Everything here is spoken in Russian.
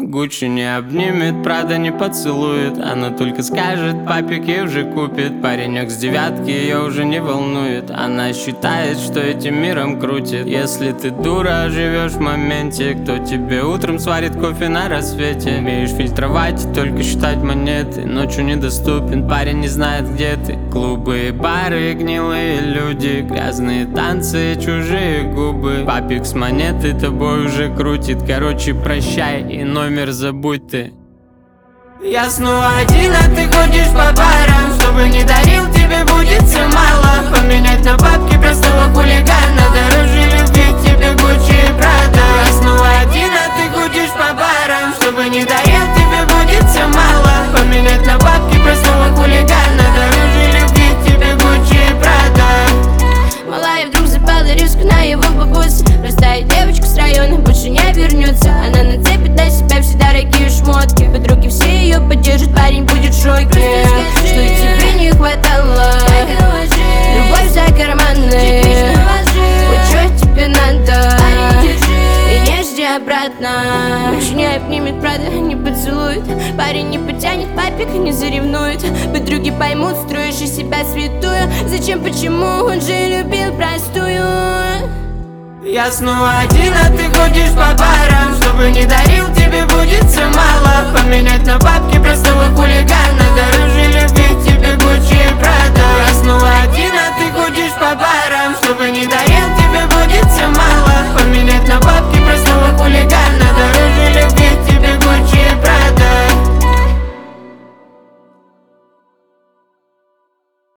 Гуччи не обнимет, Прада не поцелует. Она только скажет, папик ей уже купит. Паренек с девятки ее уже не волнует. Она считает, что этим миром крутит. Если ты дура, живешь в моменте, кто тебе утром сварит кофе на рассвете? Умеешь фильтровать и только считать монеты. Ночью недоступен, парень не знает, где ты. Клубы и бары, гнилые люди, грязные танцы, чужие губы. Папик с монеты тобой уже крутит. Короче, прощай и номер забудь ты. Я снова один, а ты ходишь по барам. Чтобы не дарил, тебе будет все мало. Поменять на бабки простого хулигана дороже любви к тебе Гуччи и Прада. Я снова один, а ты ходишь по барам. Чтобы не дарил, тебе будет все мало. Поменять на бабки простого хулигана дороже любви к тебе Гуччи и Прада. Малая вдруг запала риск на его бабусе. Простая девочка с района больше не вернется. Она нацепит на себя все дорогие шмотки. Подруги все ее поддержат, парень будет в шоке. Что и тебе не хватало. Любовь за карманы. Вот что тебе надо. И не жди обратно. Больше не обнимет, правда, не поцелует. Парень не потянет, папик не заревнует. Подруги поймут, строишь из себя святую. Зачем, почему, он же любил простую. Я снова один, а ты ходишь по барам. Чтобы не дарил, тебе будет все мало. Поменять на бабки простого хулигана дороже любви к тебе Гуччи и Прада. Я снова один,